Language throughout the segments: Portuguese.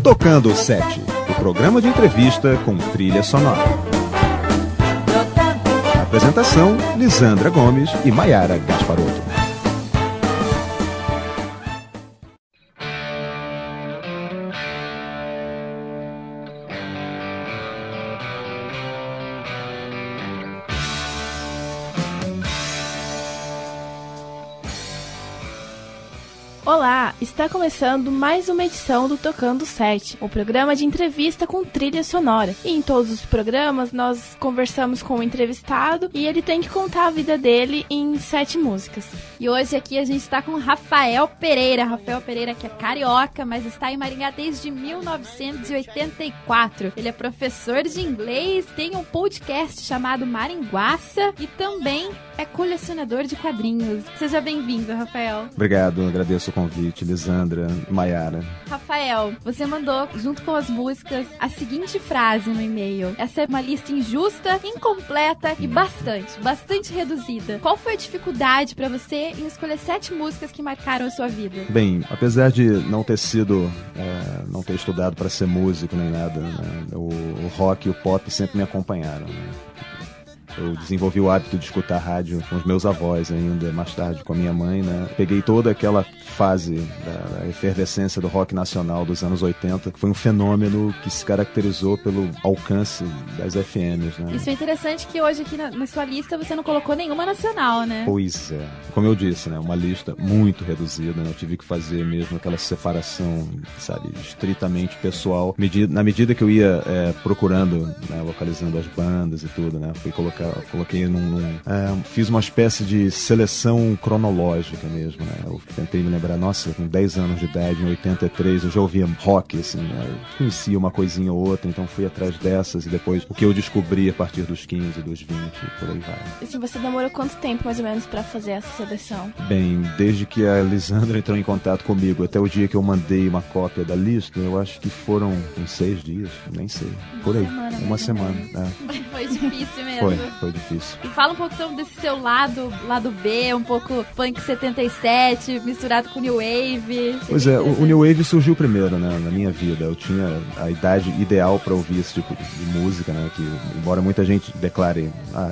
Tocando o Set, o programa de entrevista com trilha sonora. Apresentação, Lisandra Gomes e Maiara Gasparotto. Olá, está começando mais uma edição do Tocando Set, o programa de entrevista com trilha sonora. E em todos os programas nós conversamos com o entrevistado e ele tem que contar a vida dele em 7 músicas. E hoje aqui a gente está com Rafael Pereira. Rafael Pereira, que é carioca, mas está em Maringá desde 1984. Ele é professor de inglês, tem um podcast chamado Maringuaça e também é colecionador de quadrinhos. Seja bem-vindo, Rafael. Obrigado, agradeço o convite, Lisandra e Maiara. Rafael, você mandou, junto com as músicas, a seguinte frase no e-mail. Essa é uma lista injusta, incompleta e bastante reduzida. Qual foi a dificuldade para você em escolher 7 músicas que marcaram a sua vida? Bem, apesar de não ter sido, não ter estudado para ser músico nem nada, né, o rock e o pop sempre me acompanharam, né? Eu desenvolvi o hábito de escutar rádio com os meus avós ainda, mais tarde com a minha mãe, né? Peguei toda aquela fase da efervescência do rock nacional dos anos 80, que foi um fenômeno que se caracterizou pelo alcance das FMs, né? Isso é interessante que hoje aqui na sua lista você não colocou nenhuma nacional, né? Pois é. Como eu disse, né? Uma lista muito reduzida, né? Eu tive que fazer mesmo aquela separação, sabe, estritamente pessoal. Na medida que eu ia procurando, né? Localizando as bandas e tudo, né? Coloquei fiz uma espécie de seleção cronológica mesmo, né? Eu tentei me lembrar, nossa, com 10 anos de idade, em 83, eu já ouvia rock, assim, né? Eu conhecia uma coisinha ou outra, então fui atrás dessas e depois o que eu descobri a partir dos 15, dos 20, por aí vai. E se você demorou quanto tempo, mais ou menos, pra fazer essa seleção? Bem, desde que a Lisandra entrou em contato comigo até o dia que eu mandei uma cópia da lista, eu acho que foram uns 6 dias, nem sei, por aí. Uma semana. Foi difícil mesmo. Foi difícil. E fala um pouco então desse seu lado B, um pouco punk 77, misturado com New Wave. Pois é, o New Wave surgiu primeiro, né, na minha vida. Eu tinha a idade ideal para ouvir esse tipo de música, né, que embora muita gente declare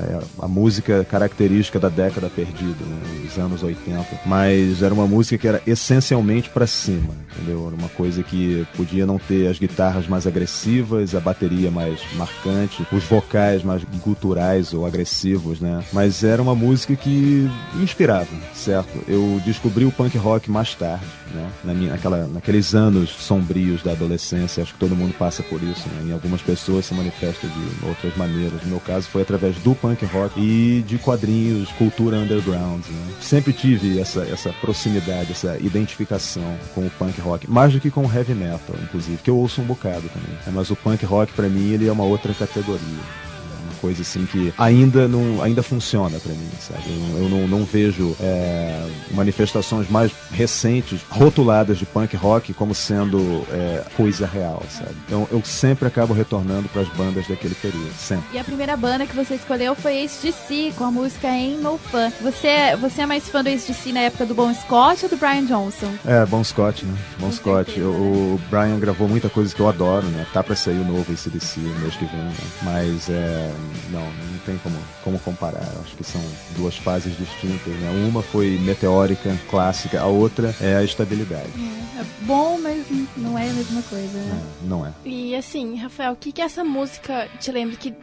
a música característica da década perdida, né, dos anos 80, mas era uma música que era essencialmente para cima, entendeu? Era uma coisa que podia não ter as guitarras mais agressivas, a bateria mais marcante, os vocais mais guturais ou agressivos, né? Mas era uma música que inspirava, certo? Eu descobri o punk rock mais tarde, né? Naqueles anos sombrios da adolescência, acho que todo mundo passa por isso, né? Em algumas pessoas se manifesta de outras maneiras. No meu caso foi através do punk rock e de quadrinhos, cultura underground, né? Sempre tive essa proximidade, essa identificação com o punk rock, mais do que com o heavy metal, inclusive, que eu ouço um bocado também. Mas o punk rock, pra mim, ele é uma outra categoria. Coisa assim que ainda funciona pra mim, sabe? Eu não vejo manifestações mais recentes rotuladas de punk rock como sendo coisa real, sabe? Então eu sempre acabo retornando pras bandas daquele período, sempre. E a primeira banda que você escolheu foi AC/DC, com a música Ain't No Fun. Você é mais fã do AC/DC na época do Bon Scott ou do Brian Johnson? Bon Scott, né? Bon Scott. O Brian gravou muita coisa que eu adoro, né? Tá pra sair o novo AC/DC mês que vem, né? Mas não tem como comparar. Acho que são 2 fases distintas, né? Uma foi meteórica, clássica, a outra é a estabilidade. É bom, mas não é a mesma coisa, né? Não é. E assim, Rafael, o que essa música te lembra? Que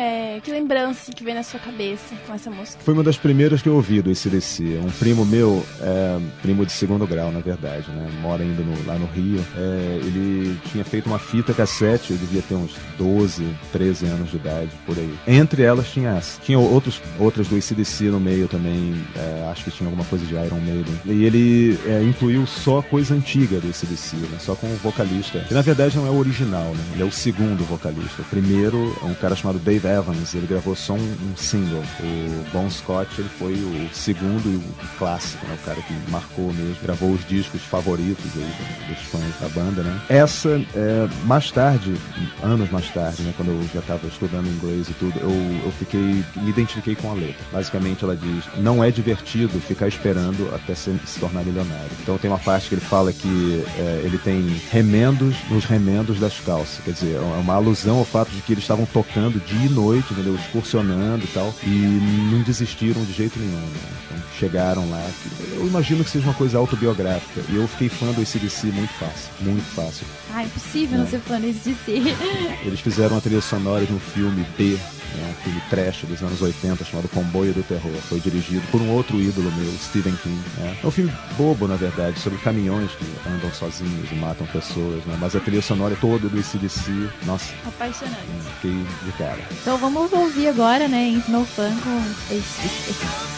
lembrança que vem na sua cabeça com essa música? Foi uma das primeiras que eu ouvi do AC/DC. Um primo meu, primo de 2º grau, na verdade, né? Mora ainda lá no Rio. Ele tinha feito uma fita cassete, eu devia ter uns 12, 13 anos de idade, por aí. Entre elas tinha essa. Tinha outras do AC/DC no meio também, acho que tinha alguma coisa de Iron Maiden. E ele incluiu só coisa antiga do AC/DC, né? Só com o vocalista. E na verdade não é o original, né? Ele é o 2º vocalista. O primeiro é um cara chamado Dave Evans, ele gravou só um single. O Bon Scott, ele foi o 2º e o clássico, né? O cara que marcou mesmo, gravou os discos favoritos aí dos fãs da banda, né? Essa, mais tarde, anos mais tarde, né? Quando eu já estava estudando inglês e tudo, tudo, eu me identifiquei com a letra. Basicamente ela diz, não é divertido ficar esperando até se tornar milionário. Então tem uma parte que ele fala que ele tem remendos nos remendos das calças. Quer dizer, é uma alusão ao fato de que eles estavam tocando dia e noite, entendeu? Excursionando e tal, e não desistiram de jeito nenhum, né? Então chegaram lá. Eu imagino que seja uma coisa autobiográfica. E eu fiquei fã do AC/DC muito fácil. Muito fácil. Ah, impossível não ser fã do AC/DC. Eles fizeram uma trilha sonora de um filme B, né, um filme trash dos anos 80 chamado Comboio do Terror. Foi dirigido por um outro ídolo meu, Stephen King. Né? É um filme bobo, na verdade, sobre caminhões que andam sozinhos e matam pessoas, né? Mas a trilha sonora toda do AC/DC, nossa, apaixonante. Fiquei de cara. Então vamos ouvir agora, né, em No Fun com AC/DC.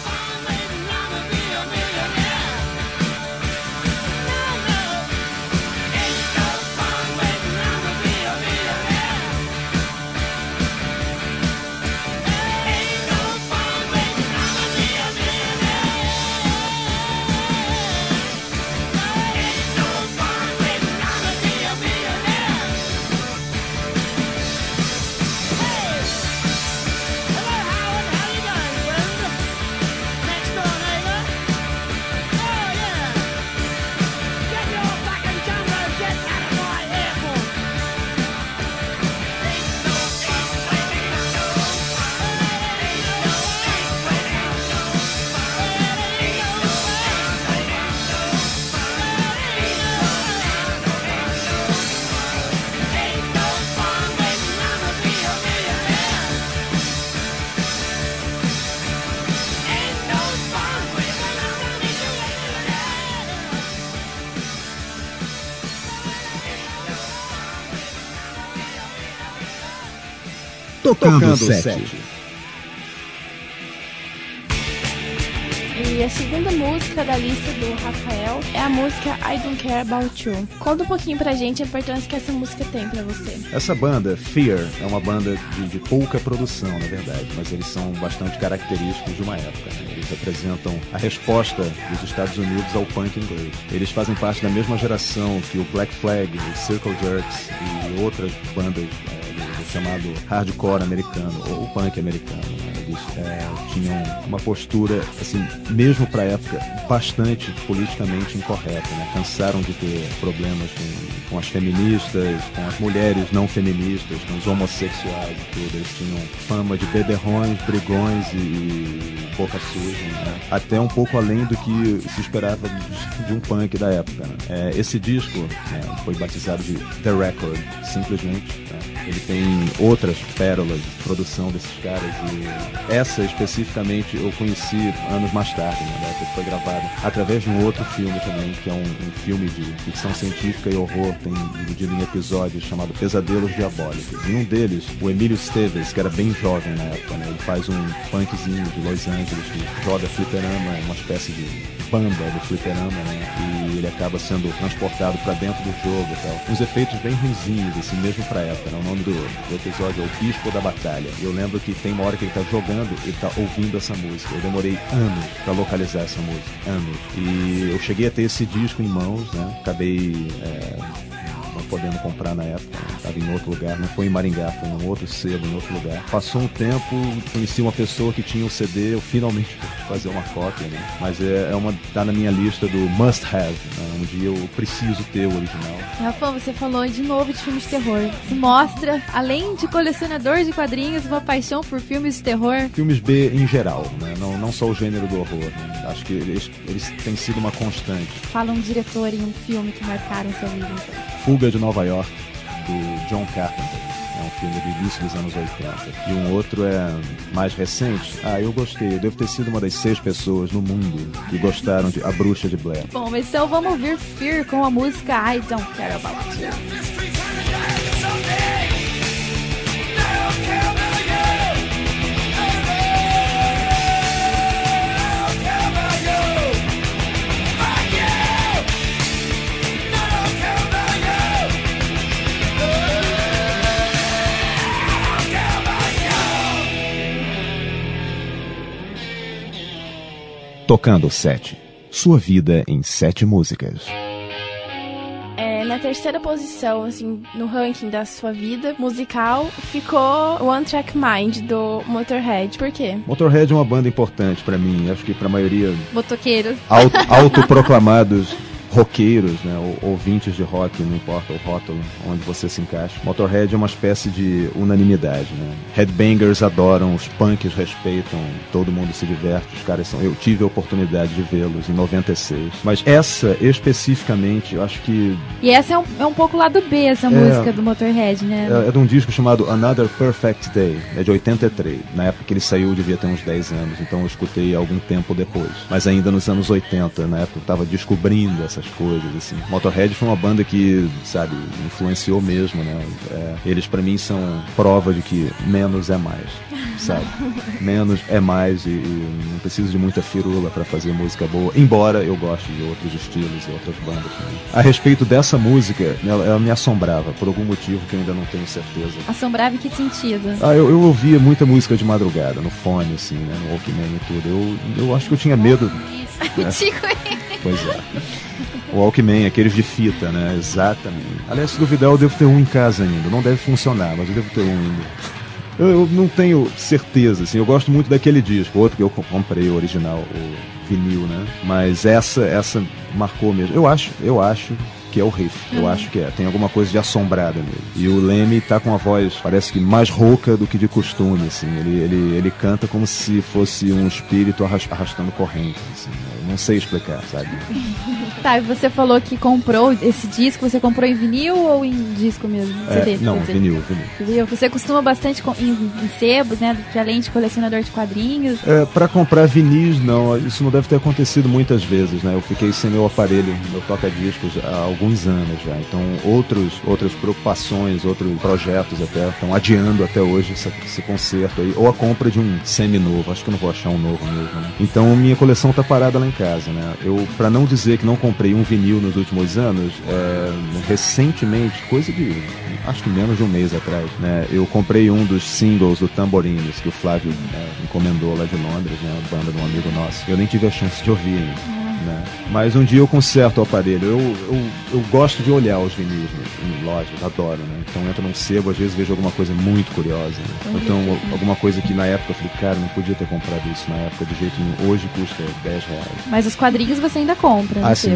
Tocando 7. E a segunda música da lista do Rafael é a música I Don't Care About You. Conta um pouquinho pra gente a importância que essa música tem pra você. Essa banda, Fear, é uma banda de pouca produção, na verdade, mas eles são bastante característicos de uma época. Né? Eles representam a resposta dos Estados Unidos ao punk inglês. Eles fazem parte da mesma geração que o Black Flag, o Circle Jerks e outras bandas do chamado hardcore americano, ou punk americano. Né? Eles tinham uma postura, assim, mesmo pra época, bastante politicamente incorreta, né? Cansaram de ter problemas com as feministas, com as mulheres não feministas, com os homossexuais e tudo. Eles tinham fama de beberrões, brigões e boca suja, né? Até um pouco além do que se esperava de um punk da época, né? Esse disco, né, foi batizado de The Record, simplesmente, né? Ele tem outras pérolas de produção desses caras e essa especificamente eu conheci anos mais tarde, né? Que foi gravada através de um outro filme também, que é um filme de ficção científica e horror, tem dividido em episódios chamado Pesadelos Diabólicos. Em um deles, o Emílio Esteves, que era bem jovem na época, né? Ele faz um punkzinho de Los Angeles que joga fliperama, uma espécie de banda do fliperama, né? E ele acaba sendo transportado pra dentro do jogo e tal. Uns efeitos bem ruinzinhos, assim, mesmo pra época, né? O nome do episódio é O Bispo da Batalha. Eu lembro que tem uma hora que ele tá jogando e tá ouvindo essa música. Eu demorei anos pra localizar essa música. Anos. E eu cheguei a ter esse disco em mãos, né? Acabei não podendo comprar na época, né? Estava em outro lugar, não foi em Maringá, foi num outro sebo, em outro lugar. Passou um tempo, conheci uma pessoa que tinha o CD, eu finalmente pude fazer uma cópia, né? Mas tá na minha lista do must have, né? Um dia eu preciso ter o original. Rafa, você falou de novo de filmes de terror. Isso mostra, além de colecionador de quadrinhos, uma paixão por filmes de terror. Filmes B em geral, né? Não só o gênero do horror, né? Acho que eles têm sido uma constante. Fala um diretor e um filme que marcaram sua vida. Fuga de Nova York, do John Carpenter. É um filme do início dos anos 80. E um outro é mais recente. Eu gostei. Eu devo ter sido uma das 6 pessoas no mundo que gostaram de A Bruxa de Blair. Bom, então vamos ouvir Fear com a música I Don't Care About You. Tocando 7. Sua vida em 7 músicas. Na terceira posição, assim, no ranking da sua vida musical, ficou One Track Mind, do Motorhead. Por quê? Motorhead é uma banda importante pra mim, acho que pra maioria Motoqueiros. autoproclamados roqueiros, né, ou ouvintes de rock, não importa o rótulo onde você se encaixa. Motorhead é uma espécie de unanimidade, né? Headbangers adoram, os punks respeitam, todo mundo se diverte, os caras são... Eu tive a oportunidade de vê-los em 96, mas essa especificamente, eu acho que... E essa é um pouco lado B, essa música do Motorhead, né? É de um disco chamado Another Perfect Day, é de 83. Na época que ele saiu, eu devia ter uns 10 anos, então eu escutei algum tempo depois. Mas ainda nos anos 80, na época eu tava descobrindo essas coisas, assim. Motorhead foi uma banda que, sabe, influenciou mesmo, né? Eles pra mim são prova de que menos é mais, sabe? Menos é mais e não preciso de muita firula pra fazer música boa, embora eu goste de outros estilos e outras bandas também. A respeito dessa música, ela me assombrava, por algum motivo que eu ainda não tenho certeza. Assombrava em que sentido? Eu ouvia muita música de madrugada, no fone, assim, né? No Walkman e tudo. Eu acho que eu tinha medo. Pois é. O Walkman, aqueles de fita, né? Exatamente. Aliás, se duvidar, eu devo ter um em casa ainda. Não deve funcionar, mas eu devo ter um ainda. Eu não tenho certeza, assim. Eu gosto muito daquele disco. Outro que eu comprei, o original, o vinil, né? Mas essa marcou mesmo. Eu acho que é o riff. Eu acho que é. Tem alguma coisa de assombrada nele. E o Lemmy tá com uma voz, parece que mais rouca do que de costume, assim. Ele canta como se fosse um espírito arrastando corrente, assim. Eu não sei explicar, sabe? Tá, e você falou que comprou esse disco, você comprou em vinil ou em disco mesmo? CD, não, vinil. Você costuma bastante em sebos, né? Que além de colecionador de quadrinhos. Pra comprar vinis, não. Isso não deve ter acontecido muitas vezes, né? Eu fiquei sem meu aparelho, meu toca-discos há alguns anos já. Então, outras preocupações, outros projetos até estão adiando até hoje esse concerto aí. Ou a compra de um semi-novo. Acho que eu não vou achar um novo mesmo, né? Então, minha coleção tá parada lá em casa, né? Eu, pra não dizer que não comprei um vinil nos últimos anos, recentemente, coisa de, acho que menos de um mês atrás, né? Eu comprei um dos singles do Tamborines, que o Flávio encomendou lá de Londres, né? A banda de um amigo nosso. Eu nem tive a chance de ouvir ainda. Né? Mas um dia eu conserto o aparelho. Eu gosto de olhar os vinis em lojas, adoro, né? Então entro num sebo, às vezes vejo alguma coisa muito curiosa, né? Então alguma coisa que na época eu falei, cara, não podia ter comprado isso na época de jeito nenhum. Hoje custa R$10. Mas os quadrinhos você ainda compra? Sim.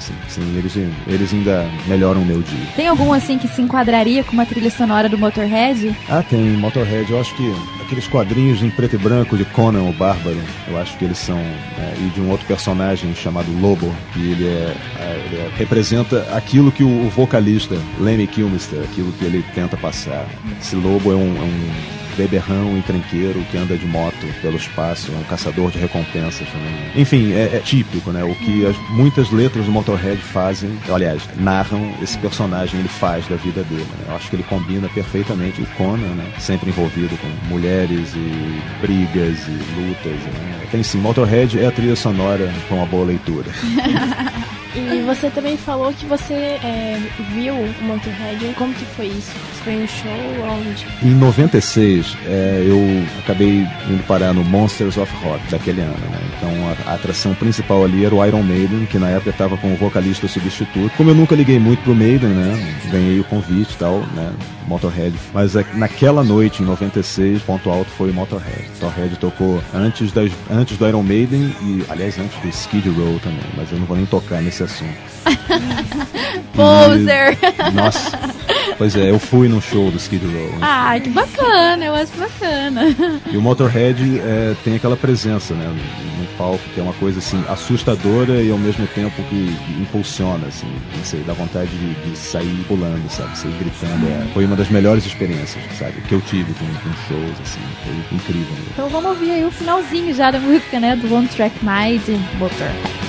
Eles ainda melhoram o meu dia. Tem algum assim que se enquadraria com uma trilha sonora do Motorhead? Tem Motorhead. Eu acho que aqueles quadrinhos em preto e branco de Conan o Bárbaro, eu acho que eles são, e de um outro personagem chamado Lobo, que ele representa aquilo que o vocalista Lemmy Kilmister, aquilo que ele tenta passar. Esse Lobo é um beberrão encrenqueiro que anda de moto pelo espaço, é um caçador de recompensas também. Enfim, é típico, né? O que muitas letras do Motorhead fazem, aliás, narram esse personagem, ele faz da vida dele, né? Eu acho que ele combina perfeitamente o Conan, né? Sempre envolvido com mulheres e brigas e lutas, né? Tem sim, Motorhead é a trilha sonora com uma boa leitura. E você também falou que você viu o Motorhead. Como que foi isso? Foi um show? Onde? Em 96, eu acabei indo parar no Monsters of Rock daquele ano, né? Então a atração principal ali era o Iron Maiden, que na época estava com o vocalista substituto. Como eu nunca liguei muito pro Maiden, né? Ganhei o convite e tal, né? Motorhead. Mas naquela noite, em 96, ponto alto foi o Motorhead. Motorhead tocou antes do Iron Maiden e, aliás, antes do Skid Row também. Mas eu não vou nem tocar nesse assunto. Poser! Nossa, pois eu fui num show do Skid Row. Ah, que bacana, eu acho bacana. E o Motorhead tem aquela presença, né, no palco, que é uma coisa assim assustadora e ao mesmo tempo que impulsiona, assim, não sei, dá vontade de sair pulando, sabe, sair gritando. Foi uma das melhores experiências, sabe, que eu tive com shows, assim, foi incrível. Então vamos ouvir aí o finalzinho já da música, né, do One Track Mind, Motorhead.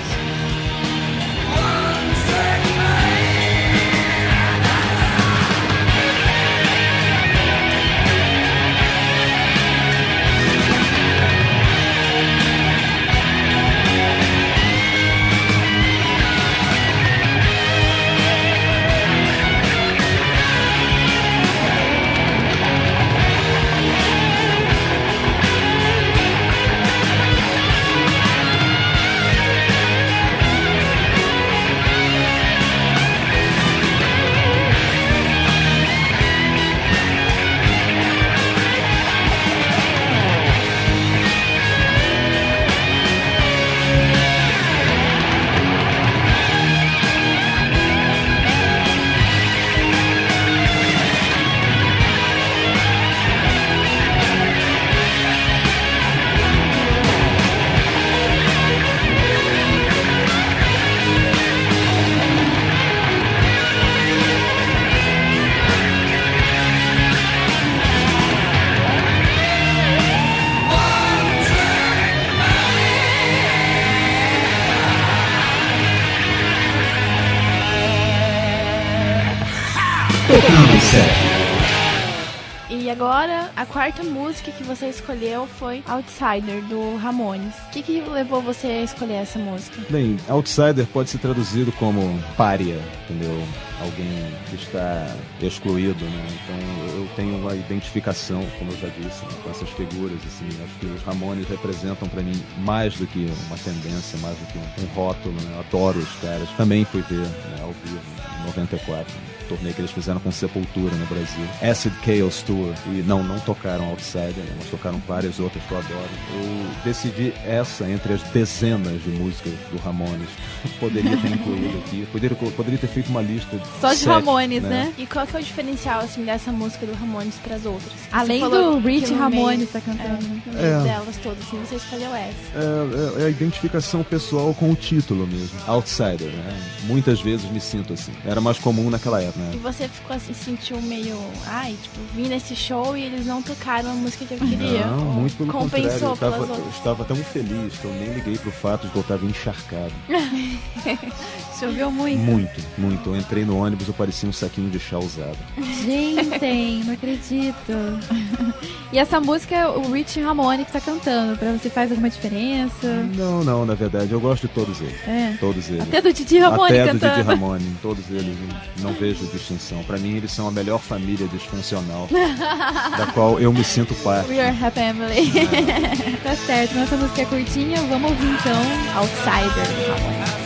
Tocando 7. E agora, a quarta música que você escolheu foi Outsider, do Ramones. O que levou você a escolher essa música? Bem, Outsider pode ser traduzido como pária, entendeu? Alguém que está excluído, né? Então eu tenho uma identificação, como eu já disse, né, com essas figuras, assim. Acho que os Ramones representam pra mim mais do que uma tendência, mais do que um rótulo, né? Eu adoro os caras. Também fui ver, né, ao vivo, em 94, torneio que eles fizeram com Sepultura no Brasil. Acid Chaos Tour. E não tocaram Outsider, né, mas tocaram várias outras que eu adoro. Eu decidi essa entre as dezenas de músicas do Ramones. Poderia ter incluído aqui. Poderia ter feito uma lista de só de 7, Ramones, né? E qual que é o diferencial, assim, dessa música do Ramones pras outras? Além do Rich Ramones tá cantando. No meio delas todas, assim, você escolheu essa. É a identificação pessoal com o título mesmo. Outsider, né? Muitas vezes me sinto assim. Era mais comum naquela época, né? E você ficou assim, sentiu meio... vim nesse show e eles não tocaram a música que eu queria. Não, muito pelo compensou contrário. Eu estava tão feliz que eu nem liguei pro fato de que eu estava encharcado. Choveu muito? Muito. Eu entrei no ônibus, eu parecia um saquinho de chá usado. Gente, não acredito. E essa música é o Rich Ramone que tá cantando. Pra você faz alguma diferença? Não, na verdade, eu gosto de todos eles. Todos eles. Até do Didi Ramone cantando. Até do Didi Ramone, todos eles. Não vejo distinção. Pra mim, eles são a melhor família disfuncional da qual eu me sinto parte. We are a family. Tá certo, nossa música é curtinha. Vamos ouvir então Outsider do Ramone.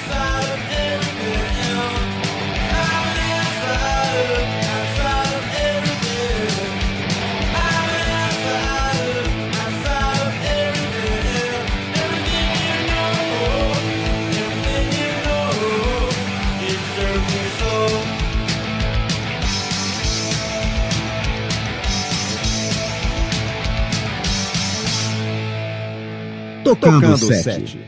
Tocando 7.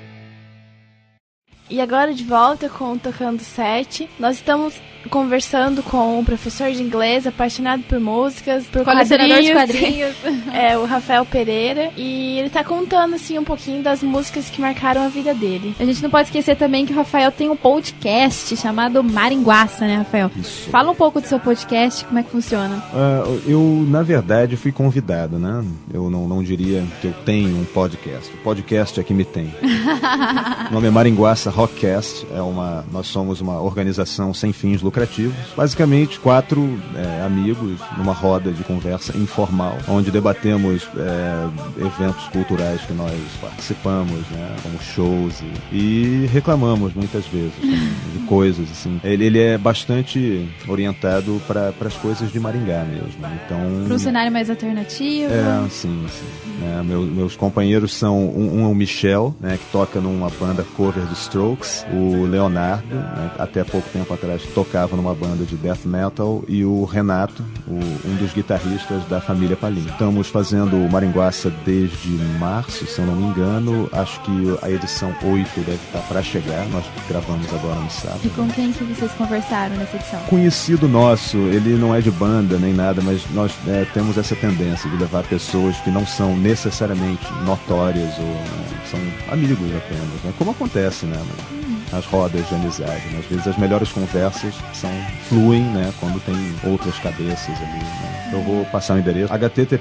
E agora de volta com o Tocando 7. Nós estamos conversando com um professor de inglês apaixonado por músicas, por colecionador de quadrinhos. O Rafael Pereira. E ele tá contando, assim, um pouquinho das músicas que marcaram a vida dele. A gente não pode esquecer também que o Rafael tem um podcast chamado Maringuaça, né, Rafael? Isso. Fala um pouco do seu podcast, como é que funciona? Eu, na verdade, fui convidado, né? Eu não diria que eu tenho um podcast. O podcast é que me tem. O nome é Maringuaça Rockcast. Nós somos uma organização sem fins lucrativos. Basicamente, 4 amigos numa roda de conversa informal, onde debatemos eventos culturais que nós participamos, né, como shows e reclamamos muitas vezes de coisas assim. Ele é bastante orientado para as coisas de Maringá mesmo. Então, para um cenário mais alternativo. Sim. Meus companheiros são o Michel, né, que toca numa banda cover do Strokes, o Leonardo, né, até pouco tempo atrás tocava numa banda de death metal, e o Renato, um dos guitarristas da família Palim. Estamos fazendo o Maringuaça desde março, se eu não me engano. Acho que a edição 8 deve estar para chegar. Nós gravamos agora no sábado. E com quem que vocês conversaram nessa edição? Conhecido nosso, ele não é de banda nem nada, mas nós temos essa tendência de levar pessoas que não são necessariamente notórias ou são amigos apenas, né? Como acontece, né? Nas rodas de amizade, né? Às vezes as melhores conversas fluem, né, quando tem outras cabeças ali, né? Eu vou passar o endereço: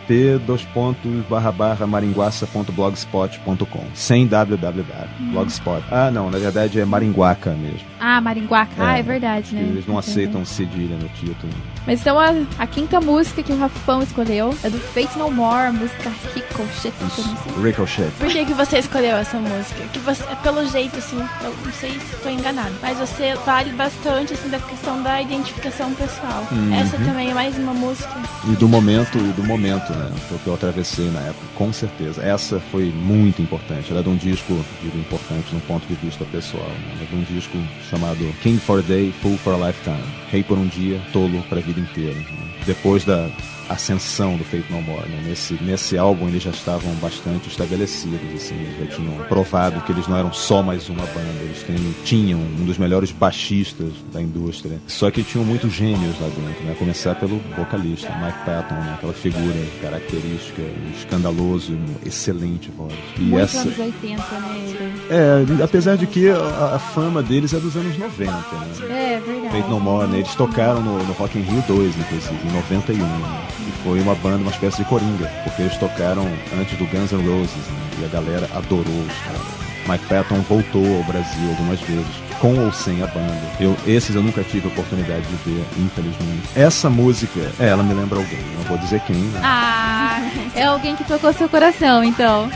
http://maringuaça.blogspot.com, sem www, blogspot. Não, na verdade é Maringuaca mesmo. Maringuaca, é verdade, né? Eles não aceitam cedilha no título. Mas então a quinta música que o Rafão escolheu é do Faith No More, a música Ricochet. Ricochet. Por que você escolheu essa música? Que você, pelo jeito, assim, eu não sei se estou enganado, mas você vale bastante, assim, da questão da identificação pessoal. Essa também é mais uma música. E do momento, né? Foi o que eu atravessei na época, com certeza. Essa foi muito importante. Ela é de um disco, digo, importante no ponto de vista pessoal, né? É de um disco chamado King for a Day, Fool for a Lifetime. Rei por um dia, tolo para a vida inteira, né? Depois ascensão do Faith No More, né? Nesse álbum eles já estavam bastante estabelecidos, assim, eles já tinham provado que eles não eram só mais uma banda, eles tinham um dos melhores baixistas da indústria, só que tinham muitos gênios lá dentro, né? A começar pelo vocalista, Mike Patton, né? Aquela figura característica, escandaloso, excelente voz. E Muito anos 80, né? Apesar de que a fama deles é dos anos 90, né? É verdade. Faith No More, né? Eles tocaram no Rock in Rio 2, inclusive, em 91, né? E foi uma banda, uma espécie de coringa, porque eles tocaram antes do Guns N' Roses, né? E a galera adorou os caras. Mike Patton voltou ao Brasil algumas vezes, com ou sem a banda. Esses eu nunca tive a oportunidade de ver, infelizmente. Essa música, ela me lembra alguém, não vou dizer quem, né? É alguém que tocou seu coração, então.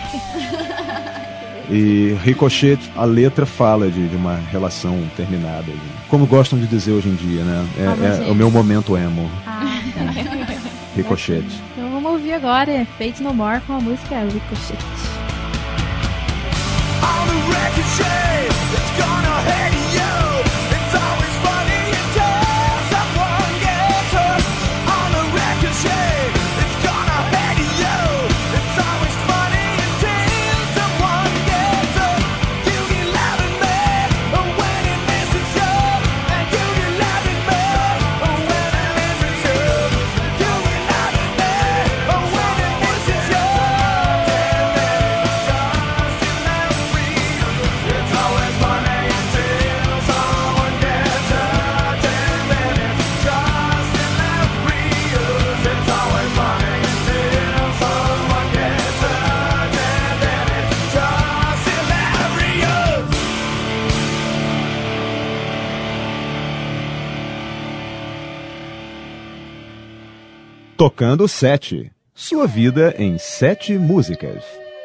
E Ricochet, a letra fala de uma relação terminada. Como gostam de dizer hoje em dia, né? É o meu momento emo. Ricochet. Então vamos ouvir agora Faith No More com a música Ricochet. On the ricochet, it's gonna hurt you. It's always funny until someone gets hurt. On the ricochet, it's gonna hurt you. It's always funny until someone gets hurt. You get loving me when it misses you, and you get loving me when it misses you. You get loving me when it misses you. It's always funny until someone gets hurt. 10 minutes just in that reels. It's always funny until someone gets hurt. 10 minutes just in that reels. Tocando 7. Sua vida em 7 músicas.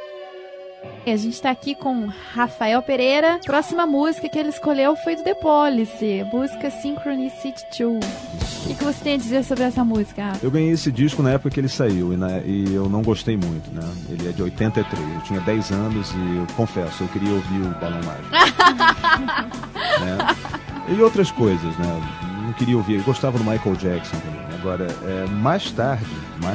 A gente tá aqui com Rafael Pereira. Próxima música que ele escolheu foi do The Police, música Synchronicity 2. O que você tem a dizer sobre essa música? Eu ganhei esse disco na época que ele saiu e eu não gostei muito, né? Ele é de 83, eu tinha 10 anos e eu confesso, eu queria ouvir o Balão Mágico. Né? E outras coisas, né? Não queria ouvir, eu gostava do Michael Jackson também. Agora, mais tarde,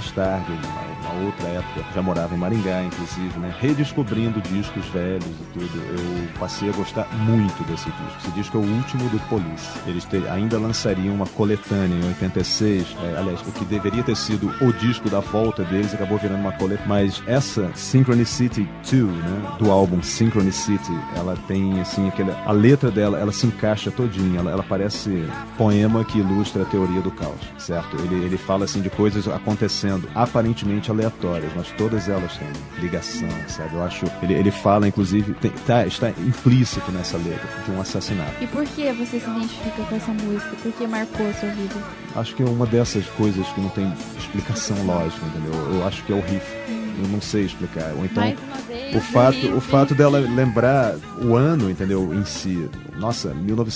uma outra época, já morava em Maringá, inclusive, né? Redescobrindo discos velhos e tudo, eu passei a gostar muito desse disco. Esse disco é o último do Police. Eles ainda lançariam uma coletânea em 86, aliás, o que deveria ter sido o disco da volta deles, acabou virando uma coletânea. Mas essa Synchronicity 2, né? Do álbum Synchronicity, ela tem, assim, a letra dela, ela se encaixa todinha, ela parece poema que ilustra a teoria do caos, certo? Ele fala, assim, de coisas acontecendo aparentemente aleatórias, mas todas elas têm ligação, sabe? Eu acho... Ele fala, inclusive, está implícito nessa letra de um assassinato. E por que você se identifica com essa música? Por que marcou a sua vida? Acho que é uma dessas coisas que não tem explicação lógica, entendeu? Eu acho que é o riff. Eu não sei explicar. Ou então, o fato dela lembrar o ano, entendeu, em si. Nossa,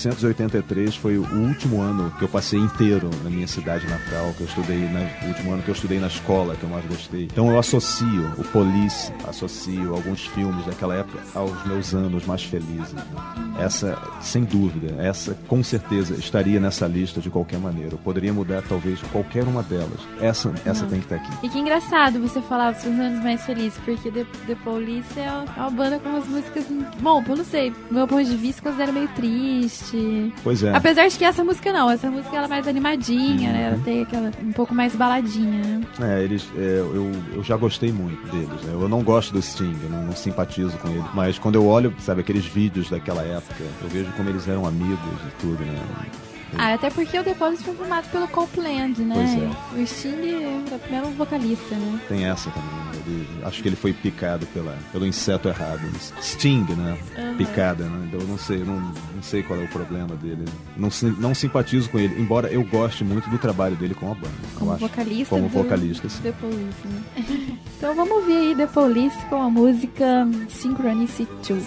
1983 foi o último ano que eu passei inteiro na minha cidade natal, que eu estudei, o último ano que eu estudei na escola, que eu mais gostei. Então eu associo o Police, associo alguns filmes daquela época aos meus anos mais felizes. Né? Essa, sem dúvida, essa com certeza estaria nessa lista de qualquer maneira. Eu poderia mudar talvez qualquer uma delas. Essa tem que estar aqui. E que engraçado você falar dos seus anos mais felizes, porque The Police é uma banda com umas músicas... Bom, eu não sei, do meu ponto de vista, considero meio triste. Pois é. Apesar de que essa música não, essa música ela é mais animadinha, né? Ela tem aquela um pouco mais baladinha, né? Eu já gostei muito deles, né? Eu não gosto do Sting, eu não simpatizo com ele, mas quando eu olho, sabe, aqueles vídeos daquela época, eu vejo como eles eram amigos e tudo, né? Até porque o The Police foi formado pelo Copeland, né? Pois é. O Sting era o primeiro vocalista, né? Tem essa também. Acho que ele foi picado pelo inseto errado. Sting, né? Uhum. Picada, né? Então eu não sei qual é o problema dele. Não simpatizo com ele, embora eu goste muito do trabalho dele com a banda. Como vocalista. Como vocalista, sim. The Police, né? Então vamos ouvir aí The Police com a música Synchronicity 2.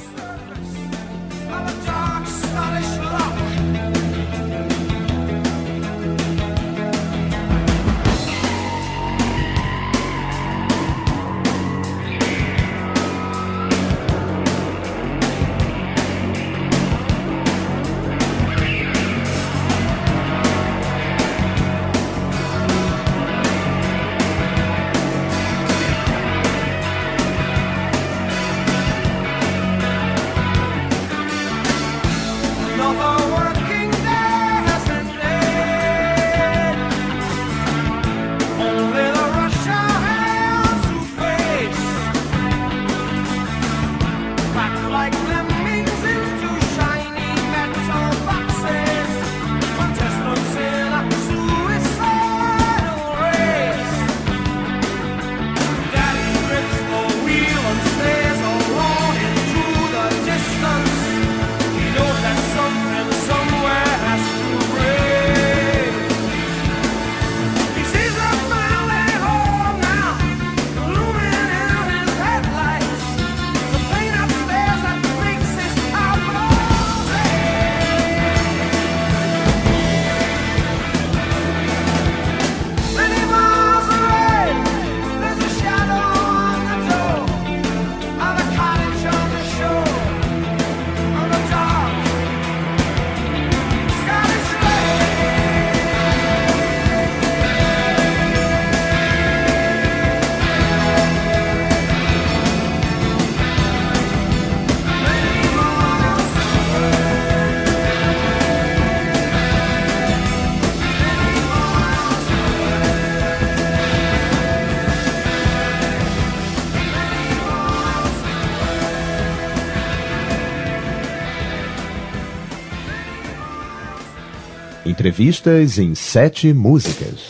Entrevistas em 7 músicas.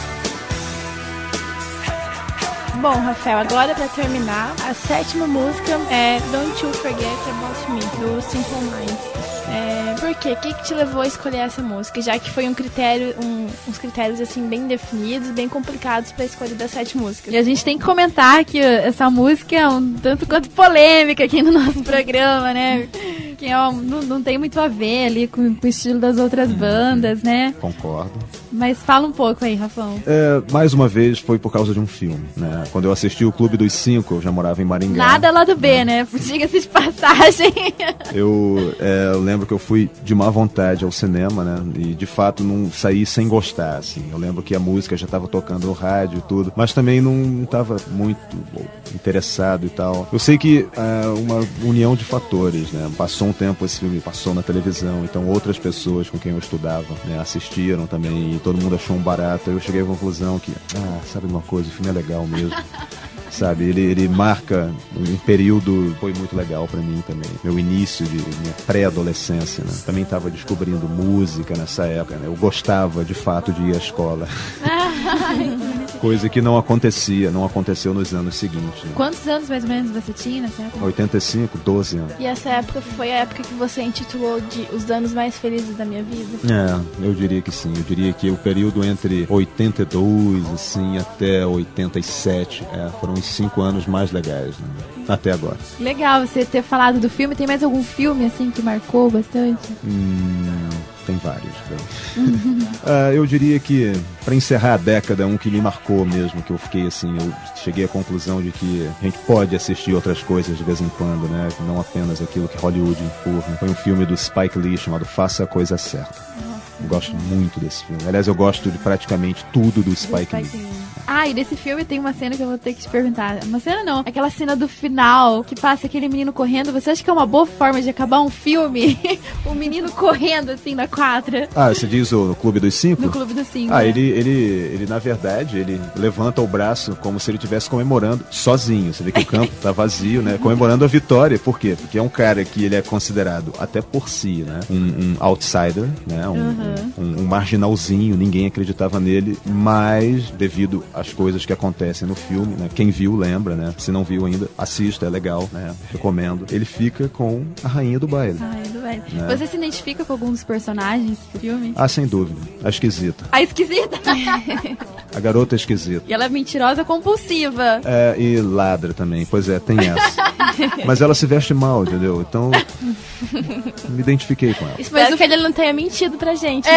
Bom, Rafael, agora pra terminar, a 7ª música é Don't You Forget About Me, do Simple Minds. Por quê? O que te levou a escolher essa música? Já que foi uns critérios assim bem definidos, bem complicados pra escolha das 7 músicas. E a gente tem que comentar que essa música é um tanto quanto polêmica aqui no nosso programa, né? Que não tem muito a ver ali com o estilo das outras bandas, né? Concordo. Mas fala um pouco aí, Rafão. Mais uma vez foi por causa de um filme, né? Quando eu assisti o Clube dos 5, eu já morava em Maringá. Nada lá do B, né? Diga-se de passagem. Eu lembro que eu fui de má vontade ao cinema, né? E de fato não saí sem gostar, assim. Eu lembro que a música já estava tocando no rádio e tudo, mas também não estava muito interessado e tal. Eu sei que uma união de fatores, né? Passou um tempo esse filme, passou na televisão, então outras pessoas com quem eu estudava, né, assistiram também e todo mundo achou um barato. Eu cheguei à conclusão que, sabe uma coisa, o filme é legal mesmo. Sabe, ele marca um período, foi muito legal pra mim também. Meu início de minha pré-adolescência, né? Também estava descobrindo música nessa época, né? Eu gostava de fato de ir à escola. Coisa que não aconteceu nos anos seguintes. Né? Quantos anos mais ou menos você tinha nessa época? 85, 12 anos. E essa época foi a época que você intitulou de Os Anos Mais Felizes da Minha Vida? Eu diria que sim. Eu diria que o período entre 82, assim, até 87, foram os 5 anos mais legais, né? Até agora. Legal você ter falado do filme. Tem mais algum filme, assim, que marcou bastante? Tem vários. Eu diria que, para encerrar a década, um que me marcou mesmo, que eu fiquei assim, eu cheguei à conclusão de que a gente pode assistir outras coisas de vez em quando, né? Não apenas aquilo que Hollywood empurra. Foi um filme do Spike Lee chamado Faça a Coisa Certa. Eu gosto muito desse filme. Aliás, eu gosto de praticamente tudo do Spike Lee. E desse filme tem uma cena que eu vou ter que te perguntar. Uma cena não, aquela cena do final, que passa aquele menino correndo. Você acha que é uma boa forma de acabar um filme? O menino correndo, assim, na quadra. Você diz o Clube dos 5? No Clube dos 5. Ele, na verdade, ele levanta o braço como se ele estivesse comemorando sozinho. Você vê que o campo tá vazio, né? Comemorando a vitória. Por quê? Porque é um cara que ele é considerado, até por si, né? Um outsider, né? Um marginalzinho, ninguém acreditava nele, mas devido às coisas que acontecem no filme, né? Quem viu lembra, né? Se não viu ainda, assista, é legal, né? Recomendo. Ele fica com a rainha do baile. A rainha do baile. Né? Você se identifica com algum dos personagens do filme? Sem dúvida. A esquisita. A esquisita? A garota esquisita. E ela é mentirosa compulsiva. E ladra também. Pois é, tem essa. Mas ela se veste mal, entendeu? Então, me identifiquei com ela. Espero que ele não tenha mentido pra gente.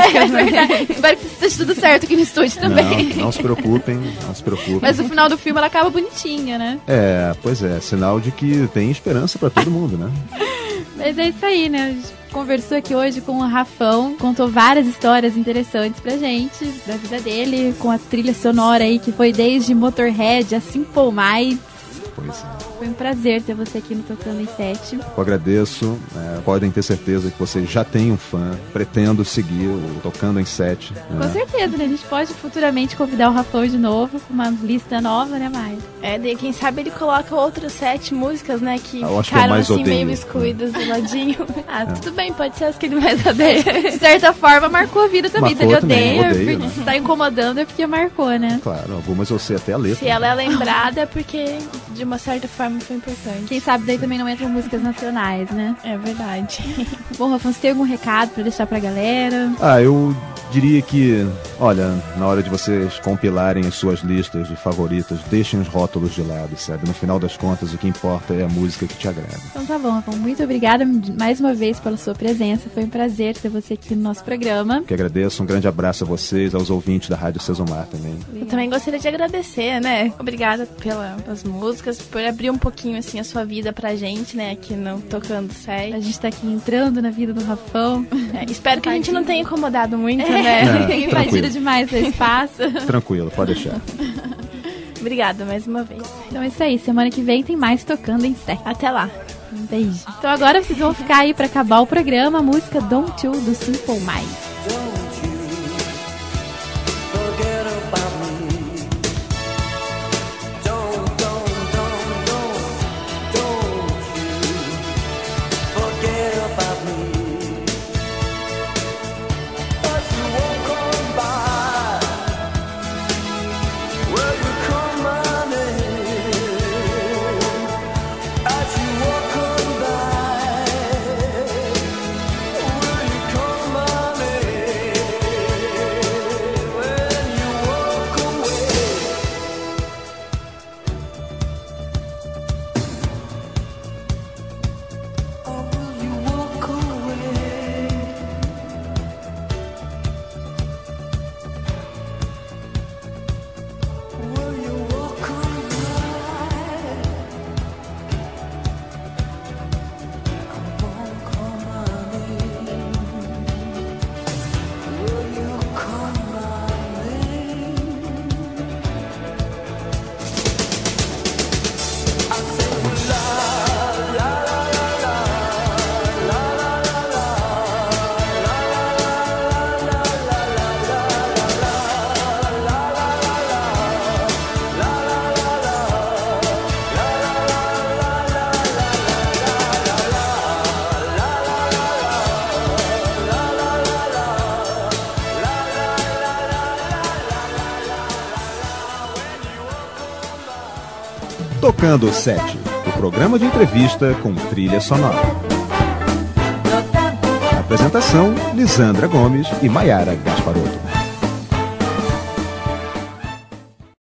Espero que esteja tudo certo aqui no estúdio também. Não se preocupem, não se preocupem. Mas no final do filme ela acaba bonitinha, né? Pois é, sinal de que tem esperança pra todo mundo, né? Mas é isso aí, né? A gente conversou aqui hoje com o Rafão, contou várias histórias interessantes pra gente, da vida dele, com a trilha sonora aí, que foi desde Motorhead a Simple Minds. Pois é. Foi um prazer ter você aqui no Tocando em 7. Eu agradeço. Podem ter certeza que você já tem um fã. Pretendo seguir o Tocando em 7. Com certeza, né? A gente pode futuramente convidar o Rafão de novo com uma lista nova, né, Maia? Daí quem sabe ele coloca outras 7 músicas, né? Que ficaram assim odeio. Meio excluídas do ladinho. Tudo bem, pode ser as que ele mais odeia. De certa forma, marcou a vida também. Se ele odeia, odeio, porque se tá incomodando é porque marcou, né? Claro, algumas eu sei até a letra. Se ela é lembrada é porque, de uma certa forma, foi importante. Quem sabe daí também não entram músicas nacionais, né? É verdade. Bom, Rafão, você tem algum recado pra deixar pra galera? Eu diria que, olha, na hora de vocês compilarem as suas listas de favoritas, deixem os rótulos de lado, sabe? No final das contas, o que importa é a música que te agrada. Então tá bom, Rafão. Muito obrigada mais uma vez pela sua presença. Foi um prazer ter você aqui no nosso programa. Que agradeço. Um grande abraço a vocês, aos ouvintes da Rádio Sesomar também. Eu também gostaria de agradecer, né? Obrigada pelas músicas, por abrir um pouquinho, assim, a sua vida pra gente, né? Aqui no Tocando 7. A gente tá aqui entrando na vida do Rafão. Espero que a gente não tenha incomodado muito, né? Invadido demais o espaço. Tranquilo, pode deixar. Obrigada mais uma vez. Então é isso aí. Semana que vem tem mais Tocando em 7. Até lá. Um beijo. Então agora vocês vão ficar aí pra acabar o programa, a música Don't You, do Simple Minds. But Tocando o Set, o programa de entrevista com trilha sonora. Apresentação, Lisandra Gomes e Maiara Gasparotto.